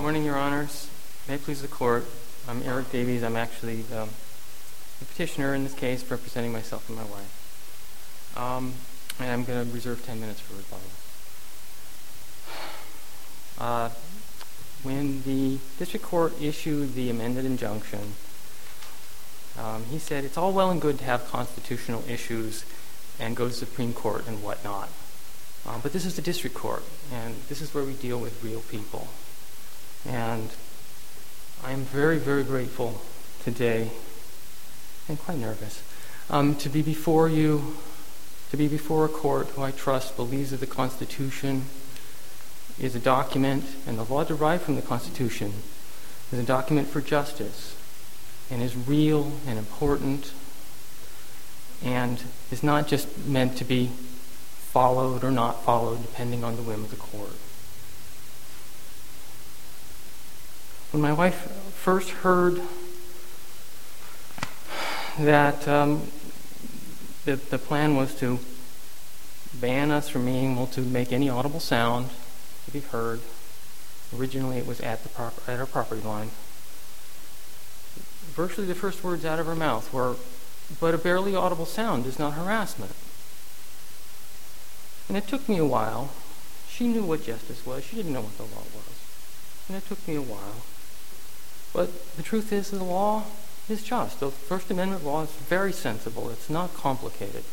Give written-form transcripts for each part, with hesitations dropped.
morning, Your Honors. May it please the Court. I'm Eric Davies. I'm actually the petitioner in this case, representing myself and my wife. And I'm going to reserve 10 minutes for rebuttal. When the district court issued the amended injunction, he said it's all well and good to have constitutional issues and go to Supreme Court and whatnot. But this is the district court, and this is where we deal with real people. And I'm very, very grateful today, and quite nervous, to be before you, to be before a court who I trust believes that the Constitution is a document, and the law derived from the Constitution is a document for justice, and is real and important, and is not just meant to be followed or not followed depending on the whim of the court. When my wife first heard that the plan was to ban us from being able to make any audible sound to be heard, originally it was at our property line, virtually the first words out of her mouth were, "But a barely audible sound is not harassment." And it took me a while. She knew what justice was. She didn't know what the law was. And it took me a while. But the truth is, the law is just. The First Amendment law is very sensible. It's not complicated.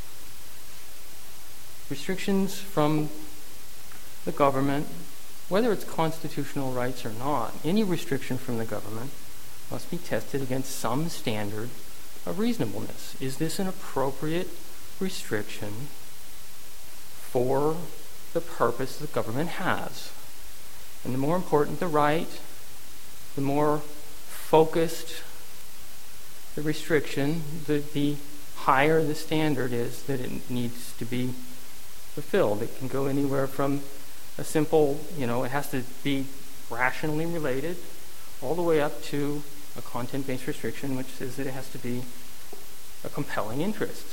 Restrictions from the government, whether it's constitutional rights or not, any restriction from the government must be tested against some standard of reasonableness. Is this an appropriate restriction for the purpose the government has? And the more important the right, the more focused the restriction, the higher the standard is that it needs to be fulfilled. It can go anywhere from a simple, it has to be rationally related, all the way up to a content-based restriction, which says that it has to be a compelling interest.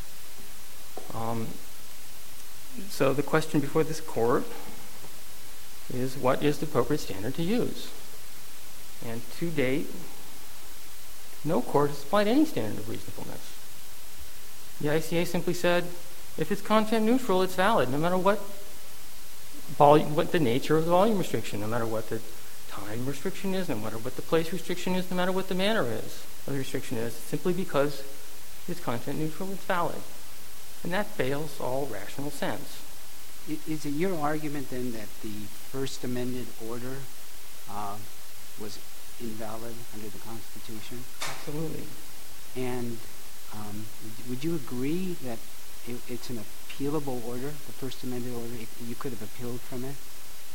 So the question before this court is, what is the appropriate standard to use? And to date, no court has applied any standard of reasonableness. The ICA simply said, if it's content neutral, it's valid, no matter what the nature of the volume restriction, no matter what the time restriction is, no matter what the place restriction is, no matter what the manner is of the restriction is, simply because it's content neutral, it's valid. And that fails all rational sense. Is it your argument then that the First Amendment order was invalid under the Constitution? Absolutely. And would you agree that it's an appealable order, the First Amendment order? You could have appealed from it?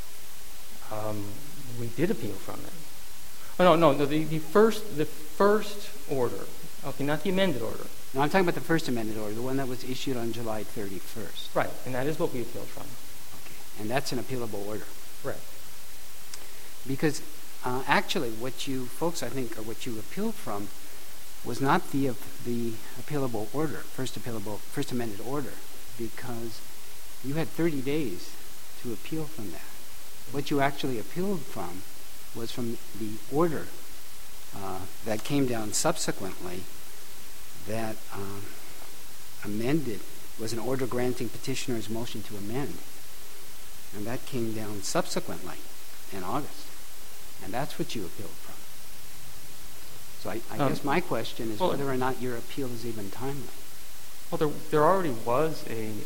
We did appeal from it. Oh, no, the first order. Okay, not the amended order. No, I'm talking about the First Amendment order, the one that was issued on July 31st. Right, and that is what we appealed from. Okay, and that's an appealable order. Right. Because actually what you folks, I think, or what you appealed from was not the appealable order, First Amendment order, because you had 30 days to appeal from that. What you actually appealed from was from the order that came down subsequently that amended, was an order granting petitioner's motion to amend. And that came down subsequently in August. And that's what you appealed from. So I guess my question is whether or not your appeal is even timely. Well, there already was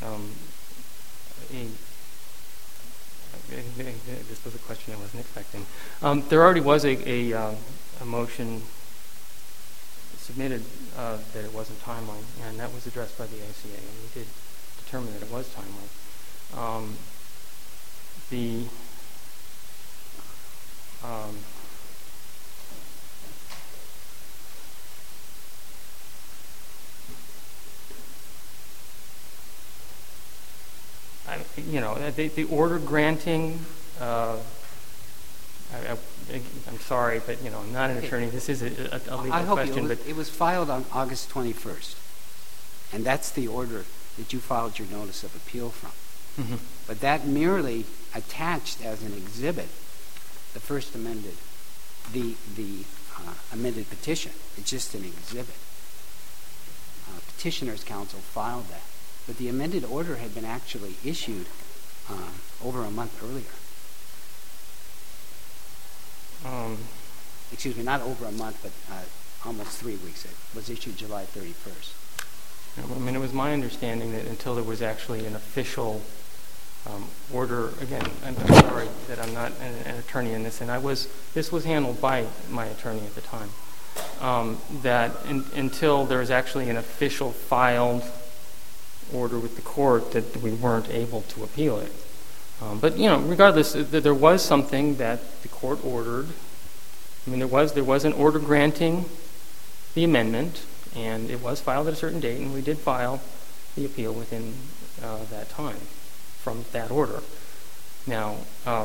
this was a question I wasn't expecting. There already was a motion submitted that it wasn't timely, and that was addressed by the ICA, and we did determine that it was timely. The order granting, I'm sorry, but I'm not an attorney. This is a legal question. But it was filed on August 21st, and that's the order that you filed your notice of appeal from. Mm-hmm. But that merely attached as an exhibit the first amended, the amended petition. It's just an exhibit. Petitioner's counsel filed that. But the amended order had been actually issued over a month earlier. Excuse me, not over a month, but almost 3 weeks. It was issued July 31st. I mean, it was my understanding that until there was actually an official order, again, I'm sorry that I'm not an attorney in this, and this was handled by my attorney at the time, until there was actually an official filed order with the court that we weren't able to appeal it. But, regardless, there was something that the court ordered. I mean, there was an order granting the amendment, and it was filed at a certain date, and we did file the appeal within that time from that order. Now,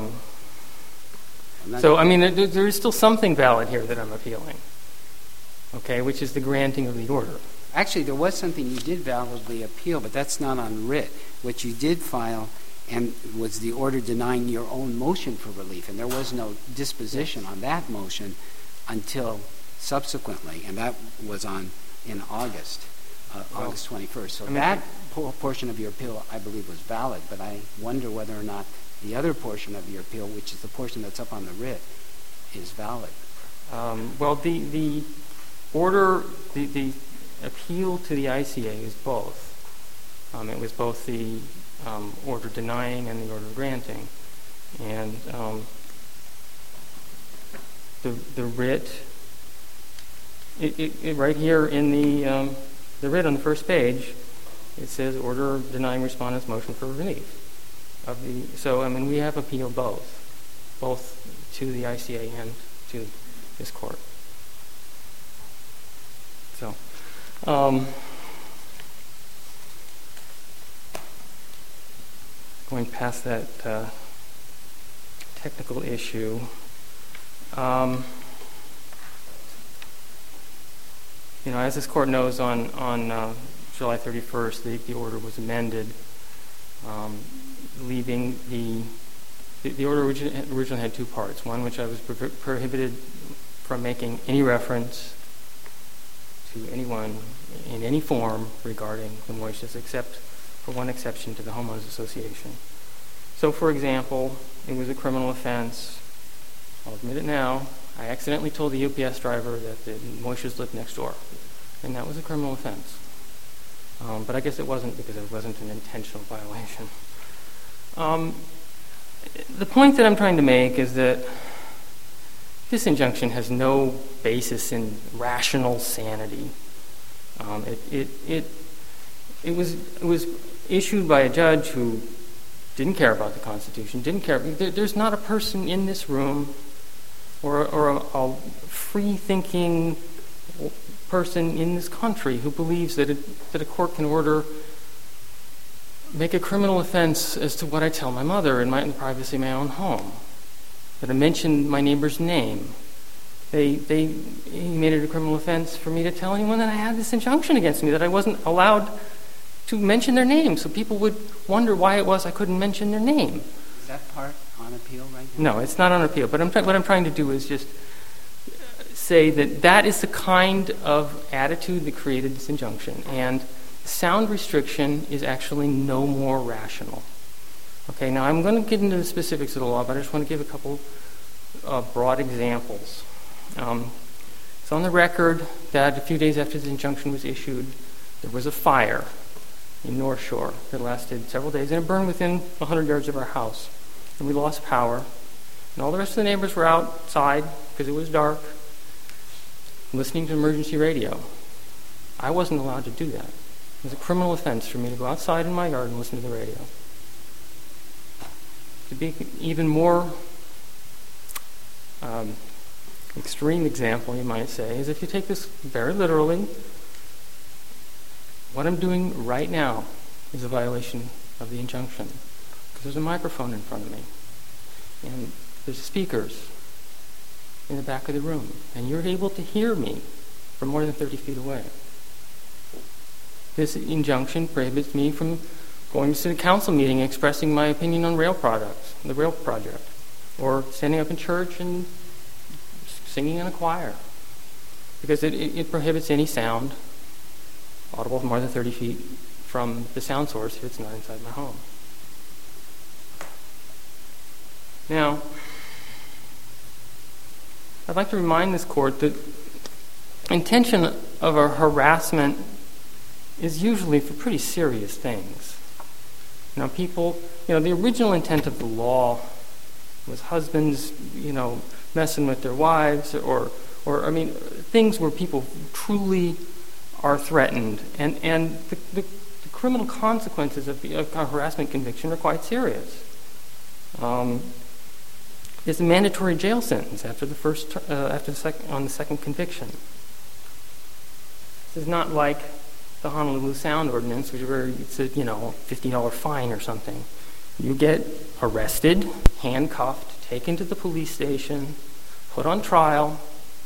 there is still something valid here that I'm appealing, okay, which is the granting of the order. Actually, there was something you did validly appeal, but that's not on writ. What you did file and was the order denying your own motion for relief, and there was no disposition on that motion until subsequently, and that was in August 21st. So that portion of your appeal, I believe, was valid, but I wonder whether or not the other portion of your appeal, which is the portion that's up on the writ, is valid. The order, the appeal to the ICA is both. It was both the order denying and the order granting. And the writ, it right here in the writ on the first page, it says order denying respondent's motion for relief. We have appealed both to the ICA and to this court. So, going past that technical issue, as this court knows, on July 31st, the order was amended, leaving the order originally had two parts. One, which I was prohibited from making any reference to anyone in any form regarding the Moishes, except for one exception to the Homeowners Association. So, for example, it was a criminal offense. I'll admit it now. I accidentally told the UPS driver that the Moishes lived next door, and that was a criminal offense. But I guess it wasn't, because it wasn't an intentional violation. The point that I'm trying to make is that this injunction has no basis in rational sanity. It was issued by a judge who didn't care about the Constitution, didn't care. There's not a person in this room or a free-thinking person in this country who believes that a court can make a criminal offense as to what I tell my mother in the privacy of my own home. That I mentioned my neighbor's name. He made it a criminal offense for me to tell anyone that I had this injunction against me, that I wasn't allowed to mention their name, so people would wonder why it was I couldn't mention their name. Is that part on appeal right now? No, it's not on appeal. But what I'm trying to do is just say that is the kind of attitude that created this injunction, and sound restriction is actually no more rational. Okay, now I'm going to get into the specifics of the law, but I just want to give a couple broad examples. It's on the record that a few days after the injunction was issued, there was a fire in North Shore that lasted several days, and it burned within 100 yards of our house. And we lost power. And all the rest of the neighbors were outside, because it was dark, listening to emergency radio. I wasn't allowed to do that. It was a criminal offense for me to go outside in my yard and listen to the radio. To be even more extreme example, you might say, is if you take this very literally, what I'm doing right now is a violation of the injunction, because there's a microphone in front of me, and there's speakers in the back of the room, and you're able to hear me from more than 30 feet away. This injunction prohibits me from going to the council meeting and expressing my opinion on the rail project. or standing up in church and singing in a choir, because it prohibits any sound audible more than 30 feet from the sound source if it's not inside my home. Now, I'd like to remind this court that intention of a harassment is usually for pretty serious things. The original intent of the law was husbands, messing with their wives, or things where people truly are threatened, and the criminal consequences of a harassment conviction are quite serious. It's a mandatory jail sentence on the second conviction. This is not like the Honolulu Sound Ordinance, where it's a $50 fine or something. You get arrested, handcuffed, taken to the police station, put on trial,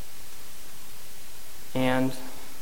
and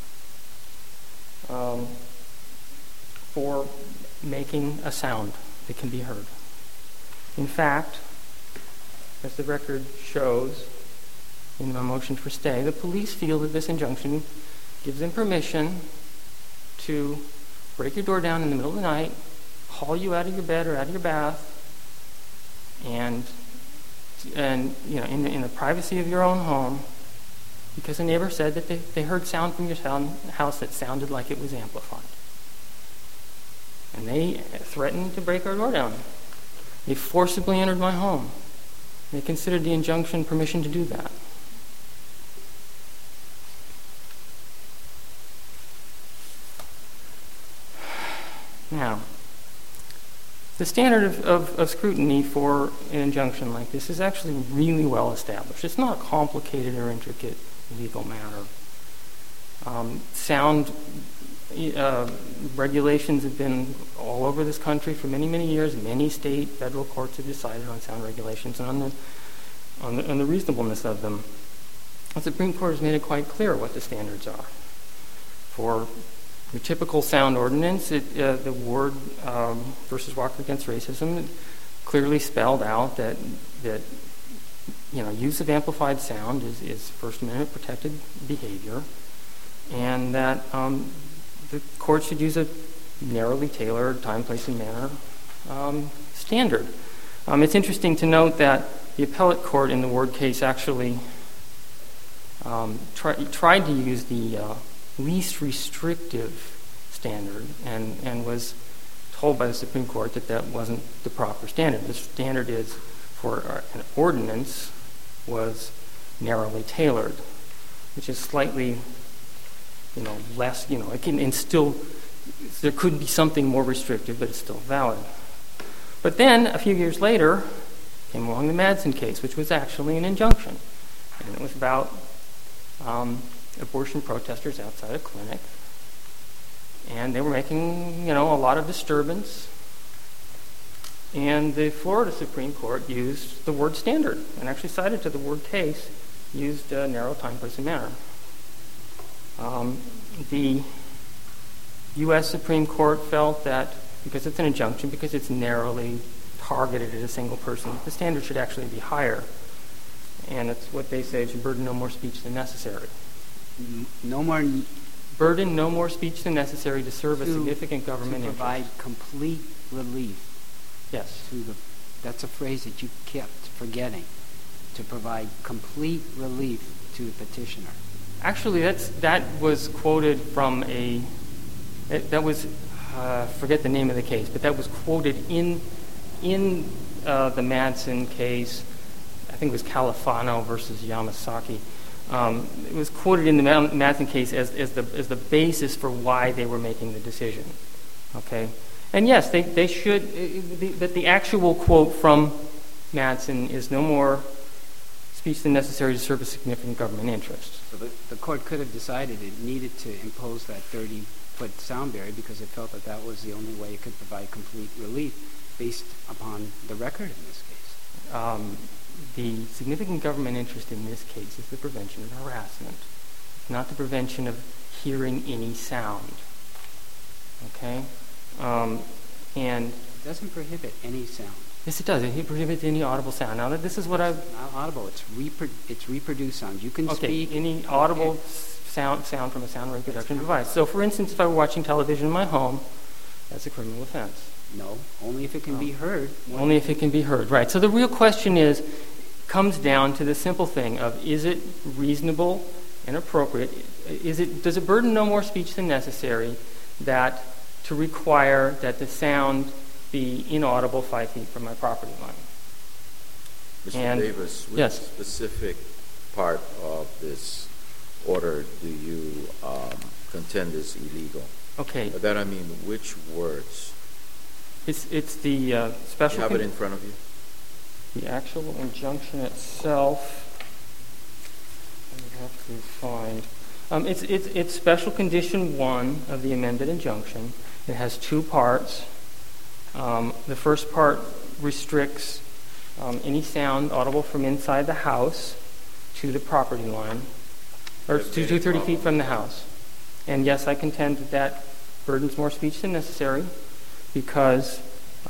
for making a sound that can be heard. In fact, as the record shows in my motion for stay, the police feel that this injunction gives them permission to break your door down in the middle of the night, haul you out of your bed or out of your bath, and in the privacy of your own home, because a neighbor said that they heard sound from your house that sounded like it was amplified. And they threatened to break our door down. They forcibly entered my home. They considered the injunction permission to do that. Now, the standard of scrutiny for an injunction like this is actually really well established. It's not a complicated or intricate legal matter. Sound regulations have been all over this country for many, many years. Many state, federal courts have decided on sound regulations and on the reasonableness of them. The Supreme Court has made it quite clear what the standards are. For the typical sound ordinance, the Ward versus Walker against racism clearly spelled out that use of amplified sound is First Amendment protected behavior, and that the court should use a narrowly tailored time, place, and manner standard. It's interesting to note that the appellate court in the Ward case actually tried to use the least restrictive standard and was told by the Supreme Court that wasn't the proper standard. The standard is for an ordinance was narrowly tailored, which is slightly less, it can, and still there could be something more restrictive, but it's still valid. But then a few years later came along the Madsen case, which was actually an injunction, and it was about abortion protesters outside a clinic, and they were making a lot of disturbance, and the Florida Supreme Court used the word standard and actually cited to the Ward case, used narrow time, place, and manner. The U.S. Supreme Court felt that because it's an injunction, because it's narrowly targeted at a single person, the standard should actually be higher, and it's what they say is burden no more speech than necessary. No more burden no more speech than necessary to serve a significant government to provide interest. Complete relief. Yes. That's a phrase that you kept forgetting. To provide complete relief to the petitioner. Actually, that was quoted from forget the name of the case, but that was quoted in the Madsen case. I think it was Califano versus Yamasaki. It was quoted in the Madsen case as the basis for why they were making the decision. Okay, and yes, they should. But the actual quote from Madsen is no more speech than necessary to serve a significant government interest. So the court could have decided it needed to impose that 30-foot sound barrier because it felt that was the only way it could provide complete relief based upon the record in this case. The significant government interest in this case is the prevention of harassment, not the prevention of hearing any sound. Okay? And it doesn't prohibit any sound. Yes, it does. It prohibits any audible sound. Now, this is what I've... Not audible. It's reproduced sound. You can Okay, speak. any audible sound from a sound reproduction device. So, for instance, if I were watching television in my home, that's a criminal offense. No, only if it can be heard. Only if it can be heard, right. So the real question comes down to the simple thing of, is it reasonable and appropriate? Does it burden no more speech than necessary to require that the sound be inaudible 5 feet from my property line? Mr. Davis, which specific part of this order do you contend is illegal? Okay. By that I mean, which words? It's the special... You have it in front of you? The actual injunction itself, I have to find... It's Special Condition 1 of the amended injunction. It has 2 parts. The first part restricts any sound audible from inside the house to the property line, or to 30 feet from the house. And yes, I contend that burdens more speech than necessary, because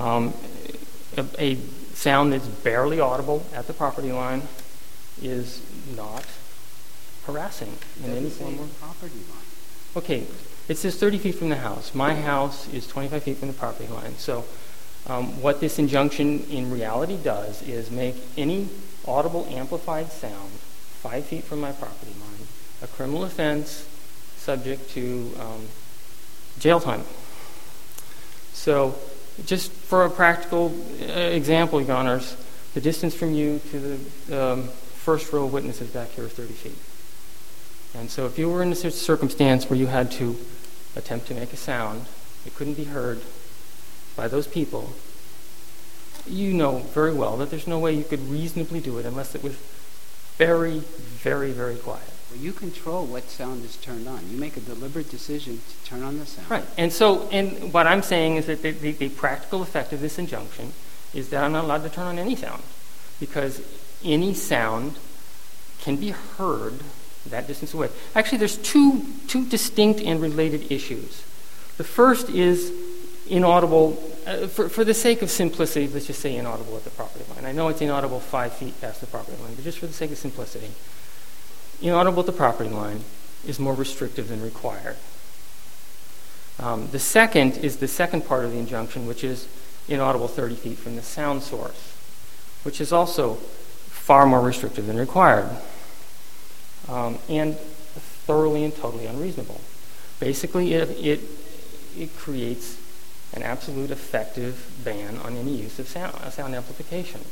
a sound that's barely audible at the property line is not harassing in any form. Property line. Okay, it says 30 feet from the house. My house is 25 feet from the property line. So what this injunction in reality does is make any audible amplified sound 5 feet from my property line a criminal offense subject to jail time. So just for a practical example, Your Honors, the distance from you to the first row of witnesses back here is 30 feet. And so if you were in a circumstance where you had to attempt to make a sound, it couldn't be heard by those people, you know very well that there's no way you could reasonably do it unless it was very, very, very quiet. Well, you control what sound is turned on. You make a deliberate decision to turn on the sound. Right. And so, and what I'm saying is that the practical effect of this injunction is that I'm not allowed to turn on any sound, because any sound can be heard that distance away. Actually, there's two distinct and related issues. The first is inaudible, for the sake of simplicity, let's just say inaudible at the property line. I know it's inaudible 5 feet past the property line, but just for the sake of simplicity, inaudible at the property line is more restrictive than required. The second is the second part of the injunction, which is inaudible 30 feet from the sound source, which is also far more restrictive than required, and thoroughly and totally unreasonable. Basically, it creates an absolute effective ban on any use of sound amplification.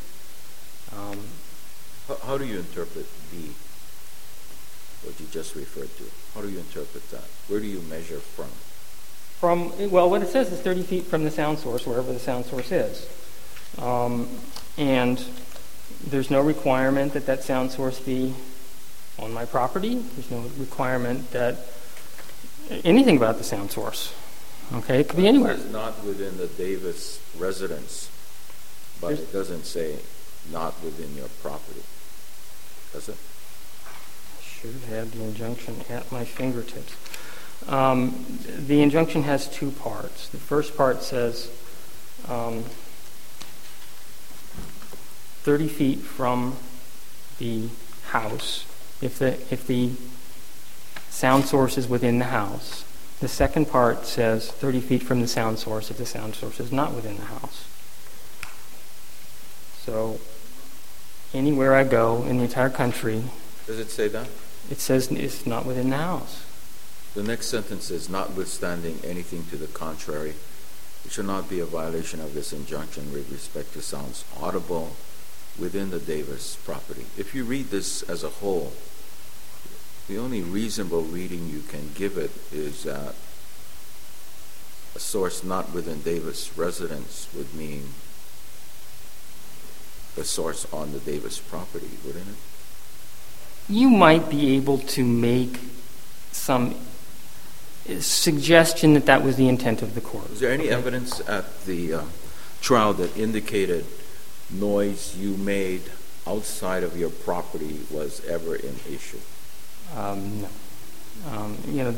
How do you interpret what you just referred to? How do you interpret that? Where do you measure from? Well, what it says is 30 feet from the sound source, wherever the sound source is. And there's no requirement that that sound source be on my property. There's no requirement that anything about the sound source. Okay, it could be anywhere. It's not within the Davis residence, but it doesn't say not within your property, does it? I should have had the injunction at my fingertips. The injunction has 2 parts. The first part says 30 feet from the house if the sound source is within the house. The second part says 30 feet from the sound source if the sound source is not within the house. So anywhere I go in the entire country... Does it say that? It says it's not within the house. The next sentence is, notwithstanding anything to the contrary, it shall not be a violation of this injunction with respect to sounds audible within the Davis property. If you read this as a whole, the only reasonable reading you can give it is that a source not within Davis residence would mean a source on the Davis property, wouldn't it? You might be able to make some suggestion that that was the intent of the court. Is there any evidence at the trial that indicated noise you made outside of your property was ever an issue? No.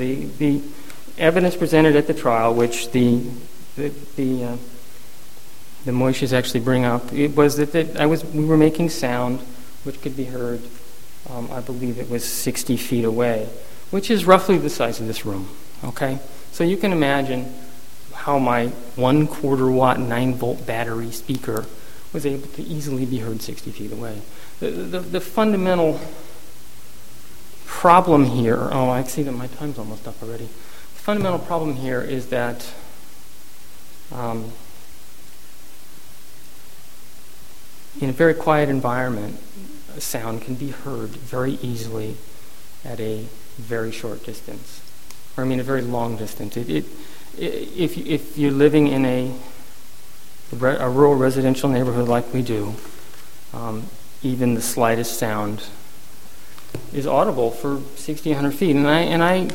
The evidence presented at the trial, which the the Moishes actually bring up, it was that we were making sound which could be heard, I believe it was 60 feet away, which is roughly the size of this room, okay? So you can imagine how my 1/4 watt 9-volt battery speaker was able to easily be heard 60 feet away. The fundamental problem here, I see that my time's almost up already. The fundamental problem here is that in a very quiet environment, a sound can be heard very easily at a very short distance, or a very long distance. If you're living in a rural residential neighborhood like we do, even the slightest sound is audible for 60, 100 feet. And I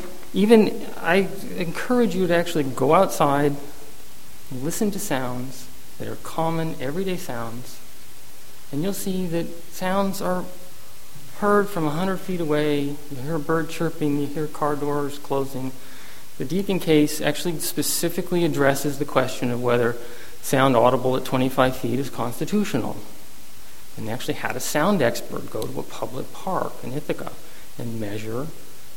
encourage you to actually go outside, listen to sounds that are common, everyday sounds, and you'll see that sounds are heard from 100 feet away. You hear a bird chirping, you hear car doors closing. The Deakin case actually specifically addresses the question of whether sound audible at 25 feet is constitutional. And they actually had a sound expert go to a public park in Ithaca and measure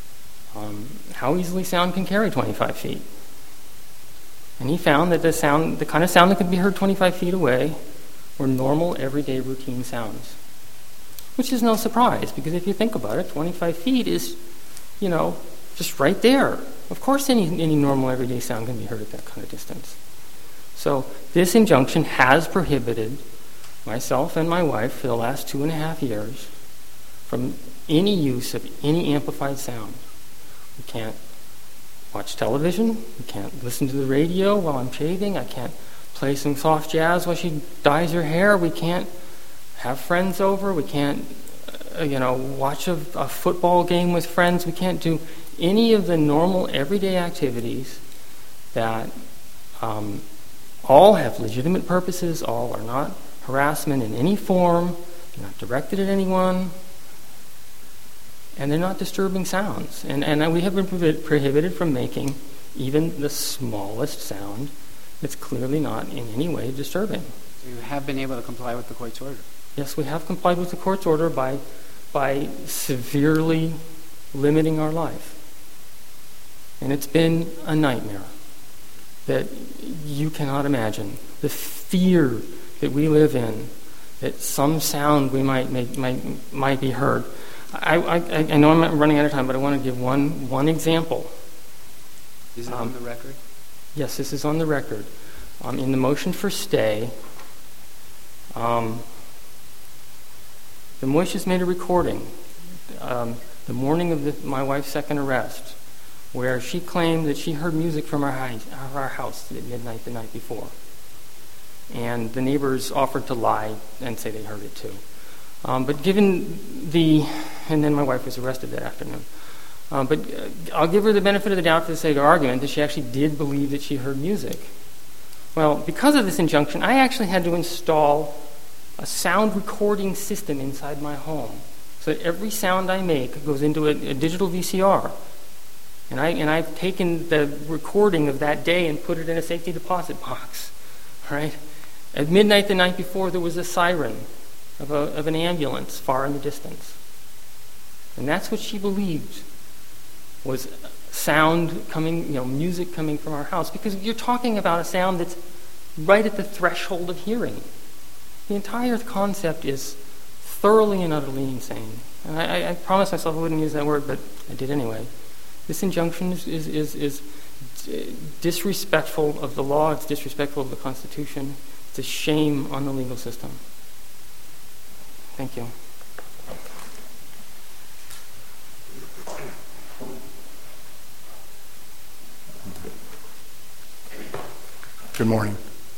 how easily sound can carry 25 feet. And he found that the kind of sound that could be heard 25 feet away were normal, everyday, routine sounds. Which is no surprise, because if you think about it, 25 feet is, just right there. Of course any normal, everyday sound can be heard at that kind of distance. So this injunction has prohibited myself and my wife for the last 2.5 years from any use of any amplified sound. We can't watch television. We can't listen to the radio while I'm shaving. I can't play some soft jazz while she dyes her hair. We can't have friends over. We can't, watch a football game with friends. We can't do any of the normal everyday activities that all have legitimate purposes, all are not harassment in any form, they're not directed at anyone, and they're not disturbing sounds. And we have been prohibited from making even the smallest sound that's clearly not in any way disturbing. So you have been able to comply with the court's order? Yes, we have complied with the court's order by severely limiting our life. And it's been a nightmare that you cannot imagine. The fear that we live in, that some sound we might be heard. I know I'm running out of time, but I want to give one example. Is it on the record? Yes, this is on the record. In the motion for stay, the Moishes made a recording the morning of my wife's second arrest, where she claimed that she heard music from our house at midnight the night before. And the neighbors offered to lie and say they heard it too. But and then my wife was arrested that afternoon. But I'll give her the benefit of the doubt for the sake of argument that she actually did believe that she heard music. Well, because of this injunction, I actually had to install a sound recording system inside my home, so that every sound I make goes into a digital VCR. And I've taken the recording of that day and put it in a safety deposit box. Right? At midnight the night before, there was a siren of an ambulance far in the distance. And that's what she believed was sound coming, music coming from our house. Because you're talking about a sound that's right at the threshold of hearing. The entire concept is thoroughly and utterly insane. And I promised myself I wouldn't use that word, but I did anyway. This injunction is disrespectful of the law. It's disrespectful of the Constitution. It's a shame on the legal system. Thank you. Good morning.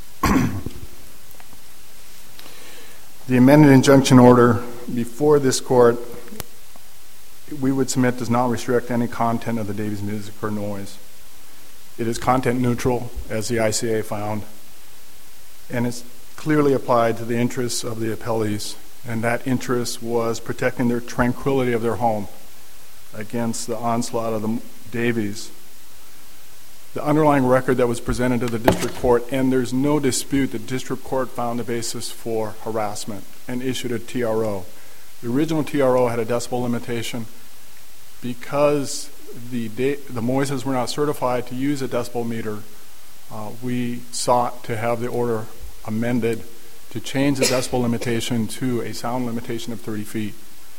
The amended injunction order before this court, we would submit, does not restrict any content of the Davies music or noise. It is content neutral, as the ICA found, and it's clearly applied to the interests of the appellees, and that interest was protecting their tranquility of their home against the onslaught of the Davies. the underlying record that was presented to the district court, and there's no dispute the district court found the basis for harassment and issued a TRO. The original TRO had a decibel limitation. Because the Moises were not certified to use a decibel meter, we sought to have the order amended to change the decibel limitation to a sound limitation of 30 feet.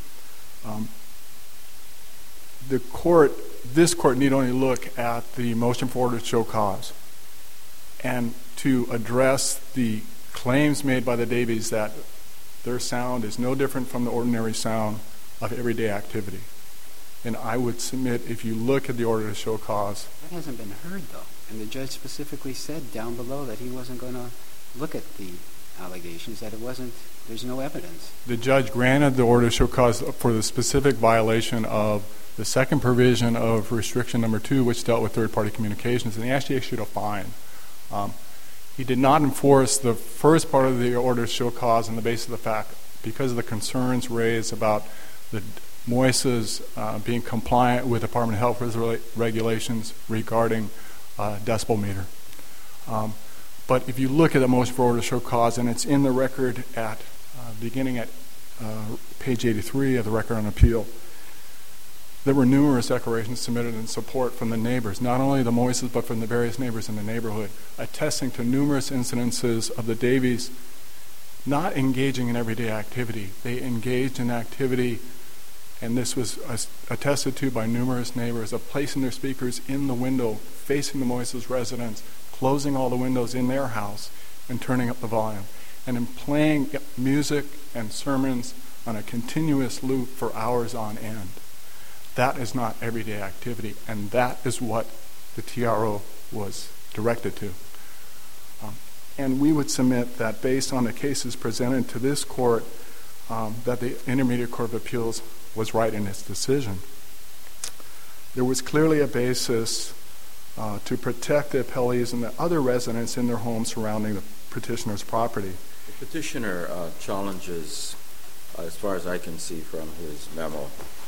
This court need only look at the motion for order to show cause and to address the claims made by the Davies that their sound is no different from the ordinary sound of everyday activity. And I would submit, if you look at the order to show cause. That hasn't been heard, though. And the judge specifically said down below that he wasn't going to look at the allegations, that there's no evidence. The judge granted the order to show cause for the specific violation of the second provision of restriction number 2, which dealt with third-party communications, and he actually issued a fine. He did not enforce the first part of the order to show cause on the basis of the fact, because of the concerns raised about the Moises being compliant with Department of Health regulations regarding decibel meter. But if you look at the motion for order to show cause, and it's in the record at beginning at page 83 of the record on appeal, there were numerous declarations submitted in support from the neighbors, not only the Moises, but from the various neighbors in the neighborhood, attesting to numerous incidences of the Davies not engaging in everyday activity. They engaged in activity, and this was attested to by numerous neighbors, of placing their speakers in the window facing the Moises residence, closing all the windows in their house, and turning up the volume, and in playing music and sermons on a continuous loop for hours on end. That is not everyday activity, and that is what the TRO was directed to. And we would submit that based on the cases presented to this court, that the Intermediate Court of Appeals was right in its decision. There was clearly a basis to protect the appellees and the other residents in their homes surrounding the petitioner's property. The petitioner challenges, as far as I can see from his memo,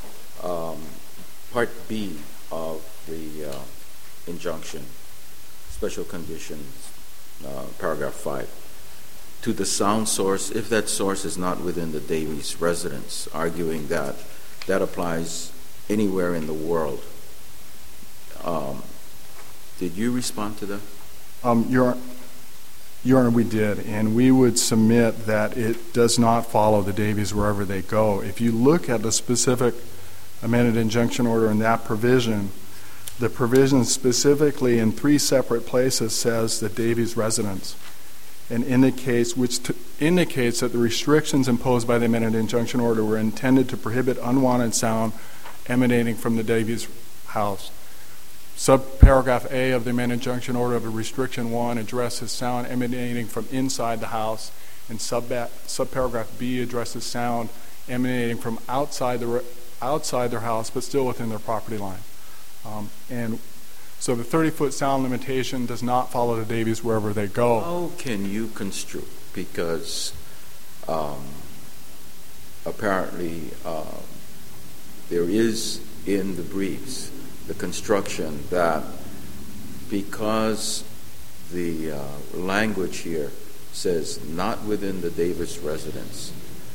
Part B of the injunction, special conditions, paragraph 5, to the sound source, if that source is not within the Davies residence, arguing that that applies anywhere in the world. Did you respond to that? Your Honor, we did, and we would submit that it does not follow the Davies wherever they go. If you look at the specific amended injunction order in that provision, the provision specifically in 3 separate places says the Davies residence, and indicates that the restrictions imposed by the amended injunction order were intended to prohibit unwanted sound emanating from the Davies house. Subparagraph A of the amended injunction order of restriction 1 addresses sound emanating from inside the house, and subparagraph B addresses sound emanating from outside their house, but still within their property line. And so the 30-foot sound limitation does not follow the Davies wherever they go. How can you construe? Because apparently there is in the briefs the construction that because the language here says not within the Davis residence,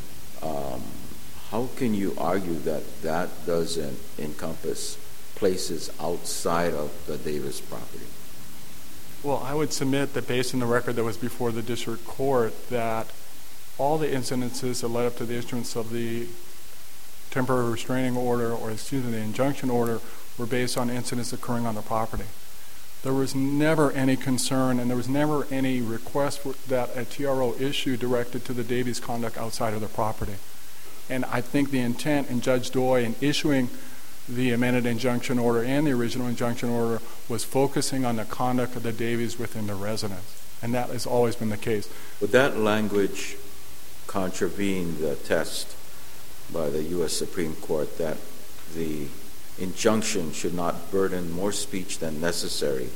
how can you argue that that doesn't encompass places outside of the Davis property? Well, I would submit that based on the record that was before the district court, that all the incidences that led up to the issuance of the temporary restraining order, or the injunction order, were based on incidents occurring on the property. There was never any concern, and there was never any request that a TRO issue directed to the Davies conduct outside of the property. And I think the intent in Judge Doi in issuing the amended injunction order and the original injunction order was focusing on the conduct of the Davies within the residence. And that has always been the case. Would that language contravene the test by the U.S. Supreme Court that the injunction should not burden more speech than necessary?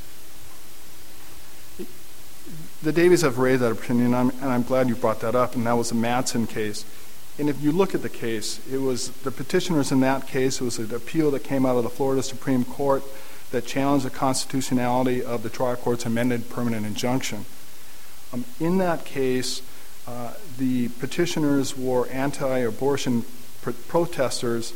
The Davies have raised that opinion, and I'm glad you brought that up, and that was the Madsen case. And if you look at the case, it was the petitioners in that case, it was an appeal that came out of the Florida Supreme Court that challenged the constitutionality of the trial court's amended permanent injunction. In that case, the petitioners were anti-abortion protesters,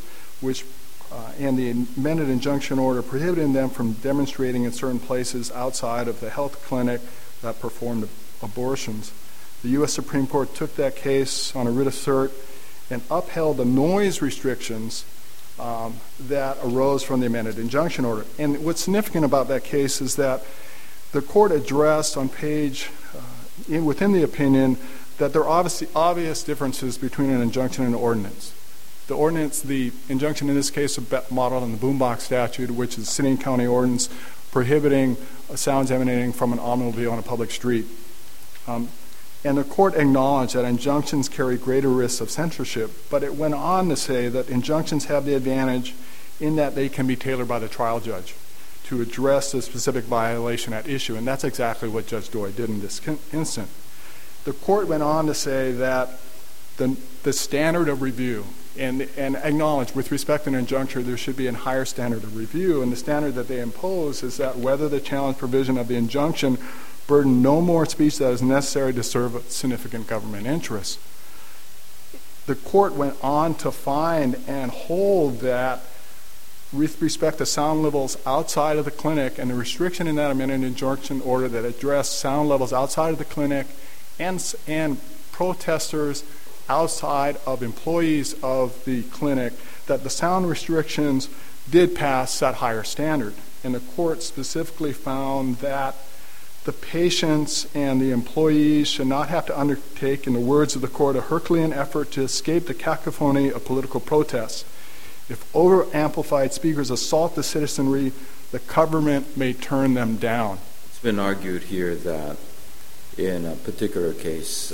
and the amended injunction order prohibited them from demonstrating in certain places outside of the health clinic that performed abortions. The U.S. Supreme Court took that case on a writ of cert and upheld the noise restrictions that arose from the amended injunction order. And what's significant about that case is that the court addressed on page, within the opinion, that there are obvious differences between an injunction and an ordinance. The injunction in this case is modeled on the boombox statute, which is a city and county ordinance prohibiting sounds emanating from an automobile on a public street. And the court acknowledged that injunctions carry greater risks of censorship, but it went on to say that injunctions have the advantage in that they can be tailored by the trial judge to address the specific violation at issue, and that's exactly what Judge Doi did in this instance. The court went on to say that the standard of review, and acknowledge with respect to an injunction there should be a higher standard of review, and the standard that they impose is that whether the challenge provision of the injunction burden no more speech that is necessary to serve a significant government interest. The court went on to find and hold that with respect to sound levels outside of the clinic and the restriction in that amended injunction order that addressed sound levels outside of the clinic and protesters outside of employees of the clinic, that the sound restrictions did pass that higher standard. And the court specifically found that the patients and the employees should not have to undertake, in the words of the court, a Herculean effort to escape the cacophony of political protests. If over-amplified speakers assault the citizenry, the government may turn them down. It's been argued here that in a particular case,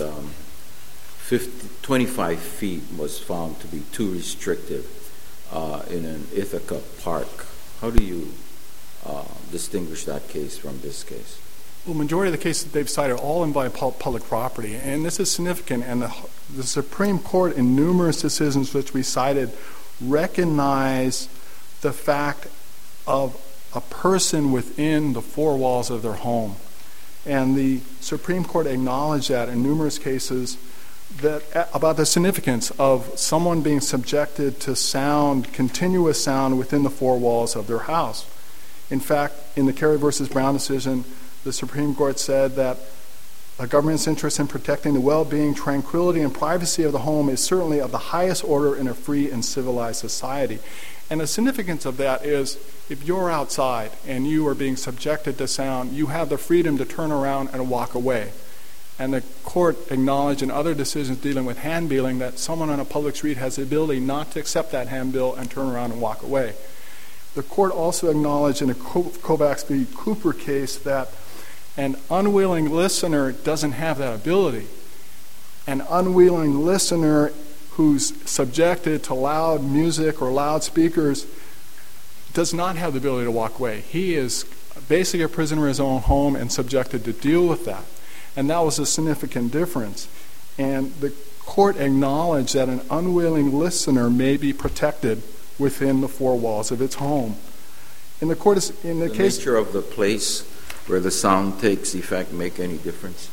25 feet was found to be too restrictive in an Ithaca park. How do you distinguish that case from this case? Well, majority of the cases they've cited all involve public property, and this is significant. And the Supreme Court, in numerous decisions which we cited, recognize the fact of a person within the four walls of their home. And the Supreme Court acknowledged that in numerous cases, that about the significance of someone being subjected to sound, continuous sound within the four walls of their house. In fact, in the Kerry versus Brown decision, the Supreme Court said that a government's interest in protecting the well-being, tranquility, and privacy of the home is certainly of the highest order in a free and civilized society. And the significance of that is, if you're outside and you are being subjected to sound, you have the freedom to turn around and walk away. And the court acknowledged in other decisions dealing with handbilling that someone on a public street has the ability not to accept that handbill and turn around and walk away. The court also acknowledged in a Kovacs v. Cooper case that an unwilling listener doesn't have that ability. An unwilling listener who's subjected to loud music or loudspeakers does not have the ability to walk away. He is basically a prisoner in his own home and subjected to deal with that. And that was a significant difference. And the court acknowledged that an unwilling listener may be protected within the four walls of its home. And the court is in the case. Nature of the place where the sound takes effect make any difference?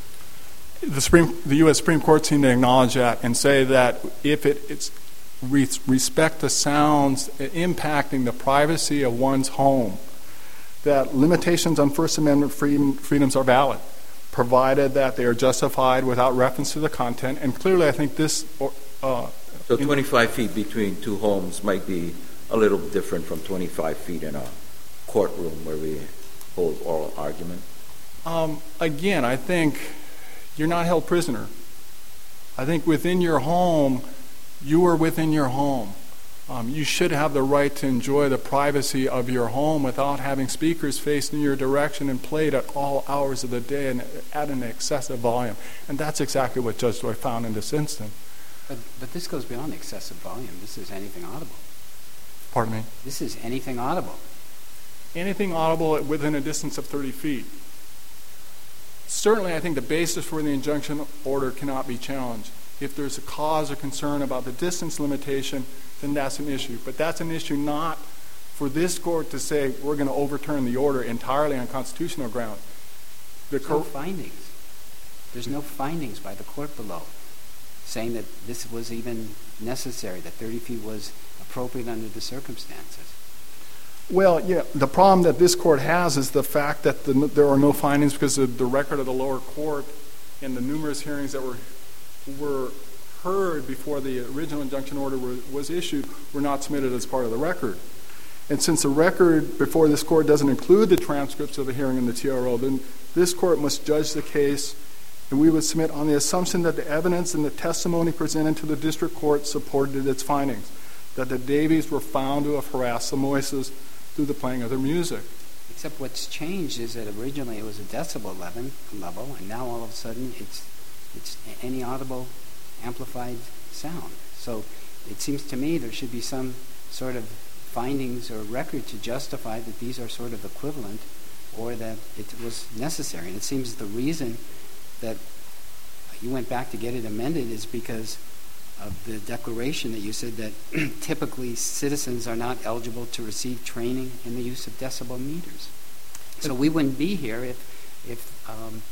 The U.S. Supreme Court seemed to acknowledge that and say that if it's respect to sounds impacting the privacy of one's home, that limitations on First Amendment freedoms are valid, provided that they are justified without reference to the content. And clearly, I think this. So 25 feet between two homes might be a little different from 25 feet in a courtroom where we hold oral argument? Again, I think you're not held prisoner. I think within your home, you are within your home. You should have the right to enjoy the privacy of your home without having speakers faced in your direction and played at all hours of the day and at an excessive volume. And that's exactly what Judge Doi found in this instance. But this goes beyond excessive volume. This is anything audible. Pardon me? This is anything audible. Anything audible within a distance of 30 feet. Certainly, I think the basis for the injunction order cannot be challenged. If there's a cause or concern about the distance limitation, then that's an issue. But that's an issue not For this court to say we're going to overturn the order entirely on constitutional grounds, There's no findings. There's no findings by the court below saying that this was even necessary, that 30 feet was appropriate under the circumstances. Well, yeah, the problem that this court has is the fact that there are no findings because of the record of the lower court and the numerous hearings that were heard before the original injunction order was issued were not submitted as part of the record. And since the record before this court doesn't include the transcripts of the hearing in the TRO, then this court must judge the case, and we would submit on the assumption that the evidence and the testimony presented to the district court supported its findings, that the Davies were found to have harassed the Moises through the playing of their music. Except what's changed is that originally it was a decibel level, and now all of a sudden it's any audible amplified sound. So it seems to me there should be some sort of findings or record to justify that these are sort of equivalent or that it was necessary. And it seems the reason that you went back to get it amended is because of the declaration that you said that typically citizens are not eligible to receive training in the use of decibel meters. So we wouldn't be here if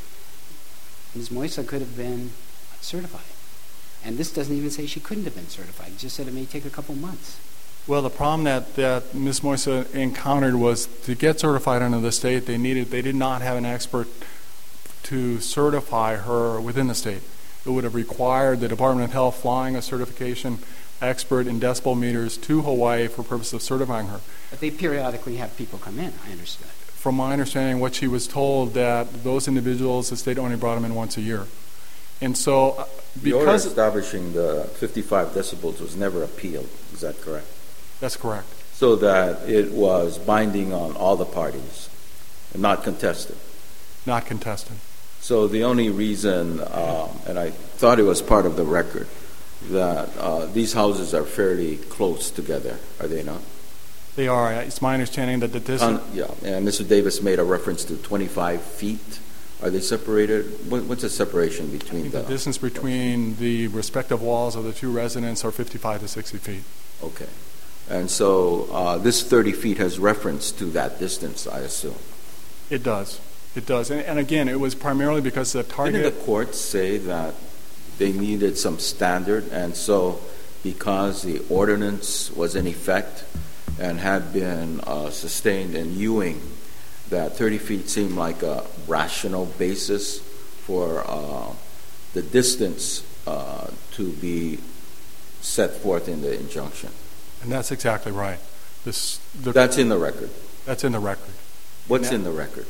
Ms. Moisa could have been certified. And this doesn't even say she couldn't have been certified. It just said it may take a couple months. Well, the problem that Ms. Moisa encountered was to get certified under the state, they did not have an expert to certify her within the state. It would have required the Department of Health flying a certification expert in decibel meters to Hawaii for purpose of certifying her. But they periodically have people come in, I understood. From my understanding, what she was told that those individuals, the state only brought them in once a year. And so, the order because establishing the 55 decibels was never appealed, is that correct? That's correct. So that it was binding on all the parties and not contested. Not contested. So the only reason, and I thought it was part of the record, that these houses are fairly close together, are they not? They are. It's my understanding that the distance... Yeah, and Mr. Davis made a reference to 25 feet. Are they separated? What's the separation between the distance between the respective walls of the two residents are 55 to 60 feet. Okay. And so this 30 feet has reference to that distance, I assume. It does. It does. And again, it was primarily because the target... Didn't the court say that they needed some standard, and so because the ordinance was in effect and had been sustained in Ewing, that 30 feet seemed like a rational basis for the distance to be set forth in the injunction? And that's exactly right. That's in the record? That's in the record. What's in the record?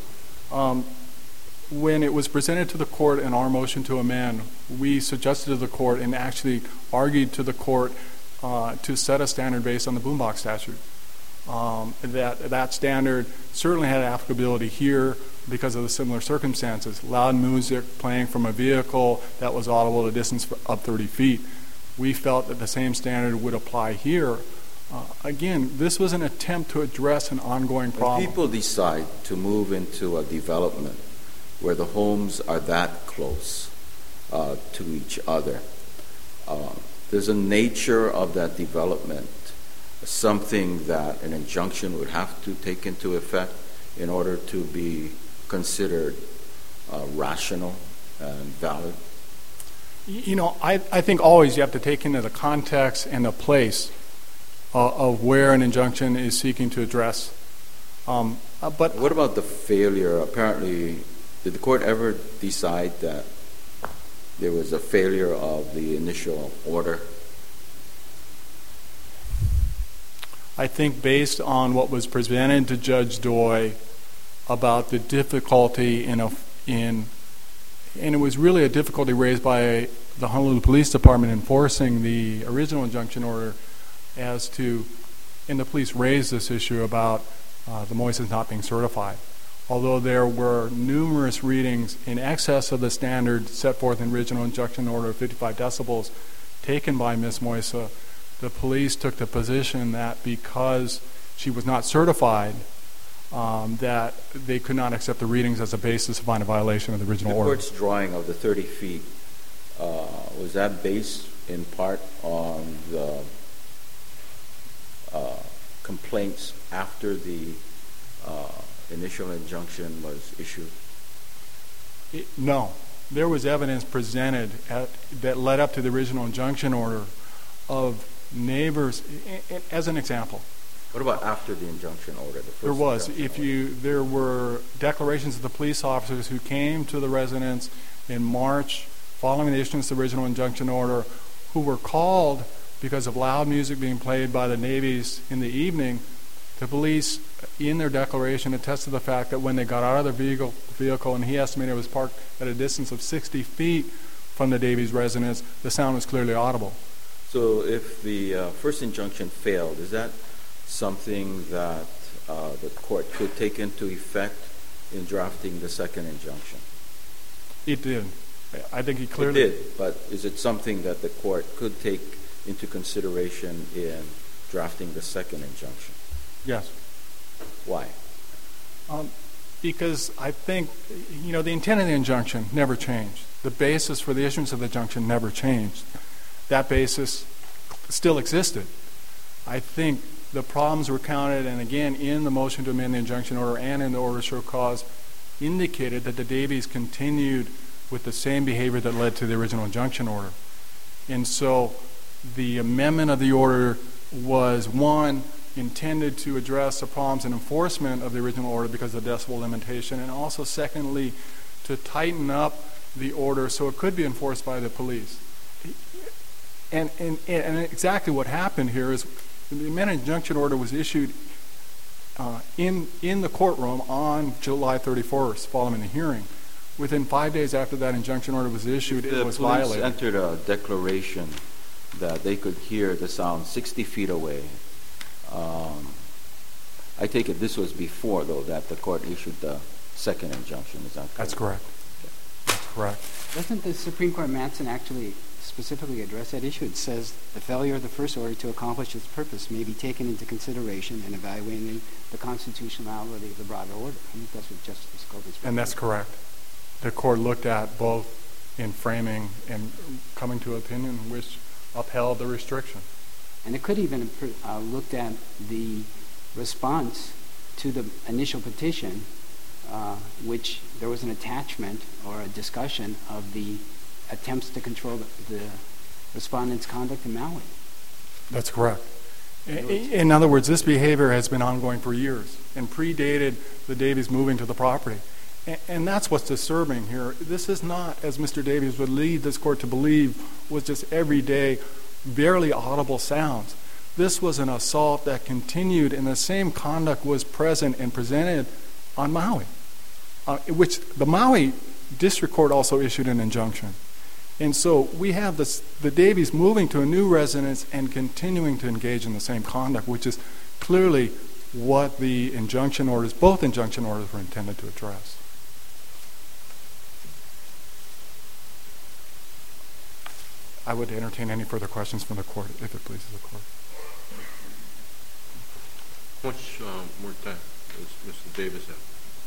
When it was presented to the court in our motion to amend, we suggested to the court and actually argued to the court to set a standard based on the boombox statute. That standard certainly had applicability here because of the similar circumstances. Loud music playing from a vehicle that was audible at a distance of 30 feet. We felt that the same standard would apply here. Again, this was an attempt to address an ongoing problem. When people decide to move into a development where the homes are that close to each other, there's a nature of that development, something that an injunction would have to take into effect in order to be considered rational and valid? You know, I think always you have to take into the context and the place of where an injunction is seeking to address. But what about the failure? Apparently, did the court ever decide that there was a failure of the initial order? I think based on what was presented to Judge Doi about the difficulty and it was really a difficulty raised by the Honolulu Police Department enforcing the original injunction order as to, and the police raised this issue about the Moises not being certified. Although there were numerous readings in excess of the standard set forth in the original injunction order of 55 decibels taken by Ms. Moisa, the police took the position that because she was not certified, that they could not accept the readings as a basis to find a violation of the original order. The court's drawing of the 30 feet, was that based in part on the complaints after the initial injunction was issued? No. There was evidence presented that led up to the original injunction order of neighbors. As an example, What about after the injunction order? The first there was. injunction order? There were declarations of the police officers who came to the residence in March following the issuance of the original injunction order, who were called because of loud music being played by the Navies in the evening. The police, in their declaration, attest to the fact that when they got out of their vehicle, and he estimated it was parked at a distance of 60 feet from the Davies residence, the sound was clearly audible. So if the first injunction failed, is that something that the court could take into effect in drafting the second injunction? It did. I think he clearly It did, but is it something that the court could take into consideration in drafting the second injunction? Yes. Why? Because I think, the intent of the injunction never changed. The basis for the issuance of the injunction never changed. That basis still existed. I think the problems recounted, and again, in the motion to amend the injunction order and in the order to show cause, indicated that the Davies continued with the same behavior that led to the original injunction order. And so the amendment of the order was, one, intended to address the problems in enforcement of the original order because of the decibel limitation, and also, secondly, to tighten up the order so it could be enforced by the police. And exactly what happened here is the amended injunction order was issued in the courtroom on July 31st following the hearing. Within 5 days after that injunction order was issued, it was violated. The police entered a declaration that they could hear the sound 60 feet away. I take it this was before, though, that the court issued the second injunction. Is that correct? That's correct. That's correct. Doesn't the Supreme Court Mattson actually specifically address that issue? It says the failure of the first order to accomplish its purpose may be taken into consideration in evaluating the constitutionality of the broader order. I think that's what Justice Scalia. And that's correct. The court looked at both in framing and coming to an opinion which upheld the restriction. And it could even looked at the response to the initial petition, which there was an attachment or a discussion of the attempts to control the respondent's conduct in Maui. That's correct. In other words, this behavior has been ongoing for years and predated the Davies moving to the property. And that's what's disturbing here. This is not, as Mr. Davies would lead this court to believe, was just everyday, barely audible sounds. This was an assault that continued, and the same conduct was present and presented on Maui, which the Maui District Court also issued an injunction. And so we have the Davies moving to a new residence and continuing to engage in the same conduct, which is clearly what the injunction orders, both injunction orders, were intended to address. I would entertain any further questions from the court, if it pleases the court. How much more time does Mr. Davis have?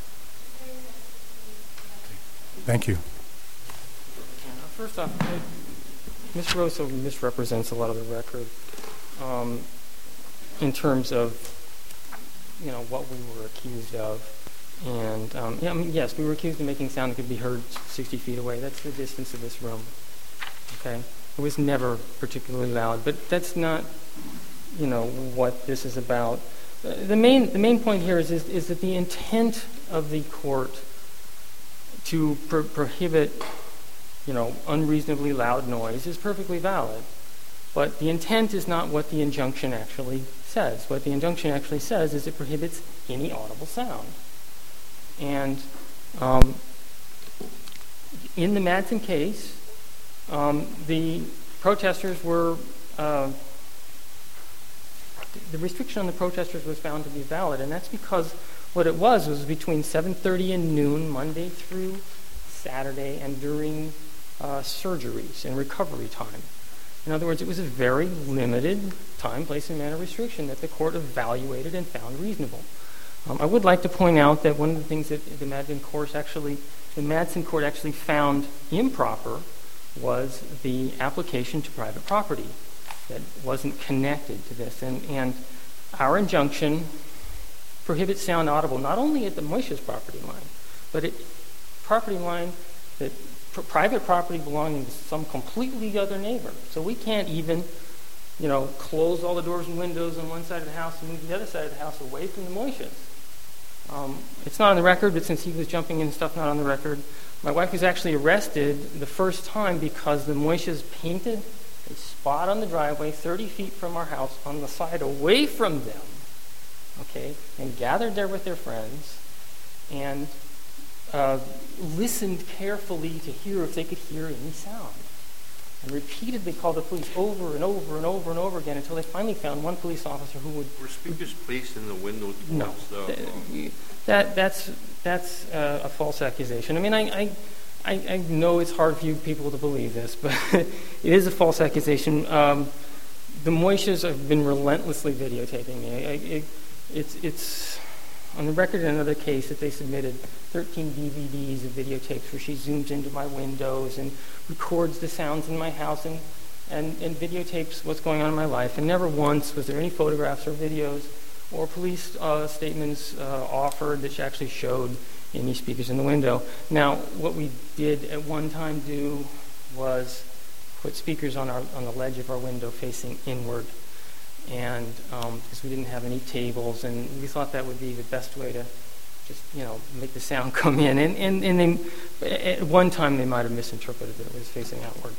Thank you. First off, Mr. Rosso misrepresents a lot of the record in terms of, what we were accused of. And, yes, we were accused of making sound that could be heard 60 feet away. That's the distance of this room. Okay? It was never particularly loud, but that's not, what this is about. The main point here is that the intent of the court to prohibit, unreasonably loud noise is perfectly valid. But the intent is not what the injunction actually says. What the injunction actually says is it prohibits any audible sound. And in the Mattson case, the protesters were, the restriction on the protesters was found to be valid, and that's because what it was between 7:30 and noon, Monday through Saturday, and during surgeries and recovery time. In other words, it was a very limited time, place, and manner restriction that the court evaluated and found reasonable. I would like to point out that one of the things that the Mattson court actually found improper was the application to private property that wasn't connected to this. And our injunction prohibits sound audible not only at the Moishes property line, but at property line that private property belonging to some completely other neighbor. So we can't even, close all the doors and windows on one side of the house and move the other side of the house away from the Moishes. It's not on the record, but since he was jumping in stuff not on the record, my wife was actually arrested the first time because the Moishes painted a spot on the driveway 30 feet from our house on the side away from them, okay, and gathered there with their friends and listened carefully to hear if they could hear any sound. And repeatedly called the police over and over and over and over again until they finally found one police officer who would... Were speakers placed in the window towards that's a false accusation. I mean, I know it's hard for you people to believe this, but it is a false accusation. The Moishes have been relentlessly videotaping me. It's on the record in another case that they submitted 13 DVDs of videotapes where she zooms into my windows and records the sounds in my house and videotapes what's going on in my life. And never once was there any photographs or videos or police statements offered that she actually showed any speakers in the window. Now, what we did at one time do was put speakers on the ledge of our window facing inward, and because we didn't have any tables, and we thought that would be the best way to just make the sound come in. And they, at one time they might have misinterpreted that it was facing outward.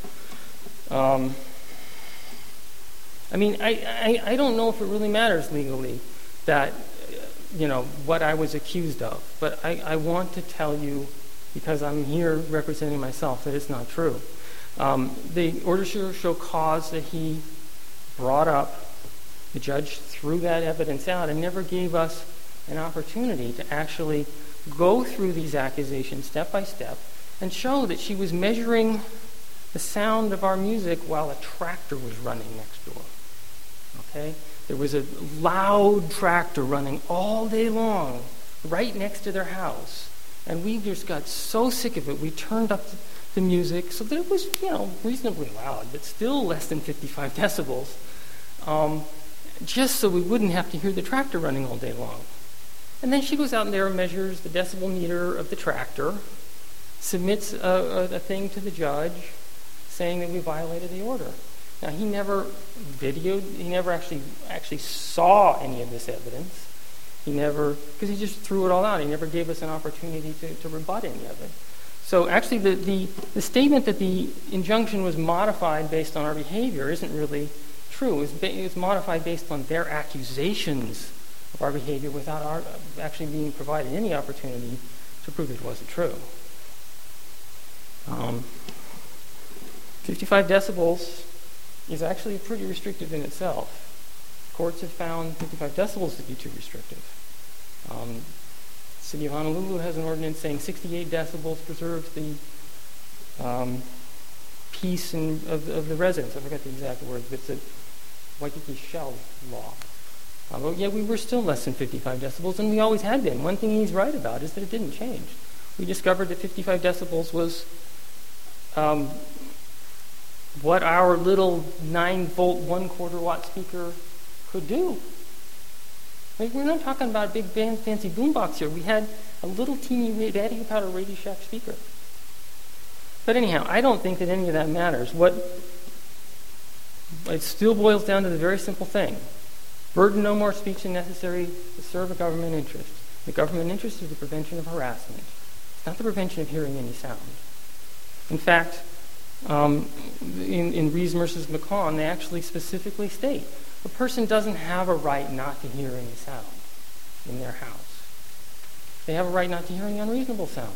I mean, I don't know if it really matters legally that what I was accused of, but I want to tell you, because I'm here representing myself, that it's not true. The order to show cause that he brought up, the judge threw that evidence out and never gave us an opportunity to actually go through these accusations step by step and show that she was measuring the sound of our music while a tractor was running next door. Okay? There was a loud tractor running all day long right next to their house. And we just got so sick of it, we turned up the music so that it was, reasonably loud, but still less than 55 decibels, just so we wouldn't have to hear the tractor running all day long. And then she goes out there and measures the decibel meter of the tractor, submits a thing to the judge saying that we violated the order. Now, he never videoed, he never actually saw any of this evidence. He never, because he just threw it all out. He never gave us an opportunity to rebut any of it. So actually the statement that the injunction was modified based on our behavior isn't really true. It was modified based on their accusations of our behavior without our actually being provided any opportunity to prove it wasn't true. 55 decibels is actually pretty restrictive in itself. Courts have found 55 decibels to be too restrictive. City of Honolulu has an ordinance saying 68 decibels preserves the peace of the residents. I forgot the exact word, but it's a Waikiki Shell law. But yet we were still less than 55 decibels, and we always had been. One thing he's right about is that it didn't change. We discovered that 55 decibels was what our little 9-volt, 1/4 watt speaker could do. Like, we're not talking about a big fancy boombox here. We had a little teeny battery powered Radio Shack speaker. But anyhow, I don't think that any of that matters. It still boils down to the very simple thing. Burden no more speech than necessary to serve a government interest. The government interest is the prevention of harassment. It's not the prevention of hearing any sound. In fact, in Rees versus McCon, they actually specifically state a person doesn't have a right not to hear any sound in their house. They have a right not to hear any unreasonable sound.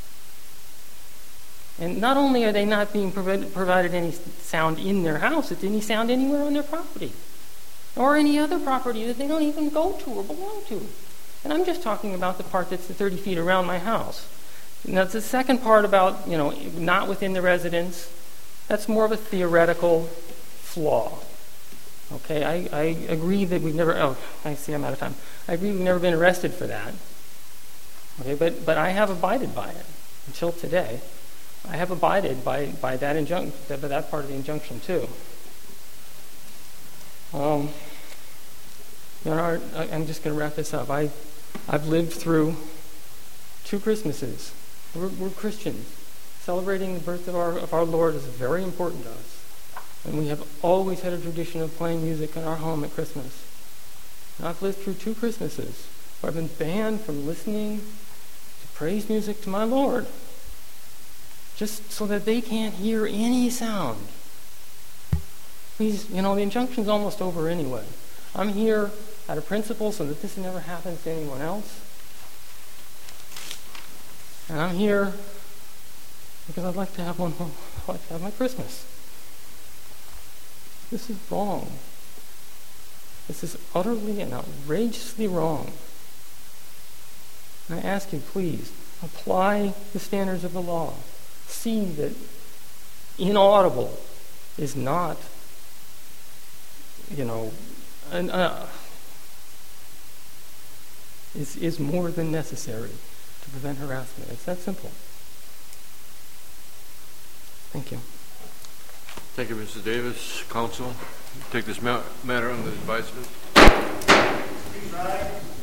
And not only are they not being provided any sound in their house, it's any sound anywhere on their property or any other property that they don't even go to or belong to. And I'm just talking about the part that's the 30 feet around my house. Now, the second part about, not within the residence, that's more of a theoretical flaw. Okay, I agree that we've never, I see I'm out of time. I agree we've never been arrested for that. Okay, but I have abided by it until today. I have abided by that injunction, by that part of the injunction too. I'm just going to wrap this up. I've lived through 2 Christmases. We're Christians. Celebrating the birth of our Lord is very important to us. And we have always had a tradition of playing music in our home at Christmas. And I've lived through 2 Christmases where I've been banned from listening to praise music to my Lord, just so that they can't hear any sound. Please, the injunction's almost over anyway. I'm here out of principle so that this never happens to anyone else. And I'm here because I'd like to have my Christmas. This is wrong. This is utterly and outrageously wrong. And I ask you, please, apply the standards of the law. See that inaudible is not, is more than necessary to prevent harassment. It's that simple. Thank you. Thank you, Mrs. Davis. Counsel, take this matter under advisement.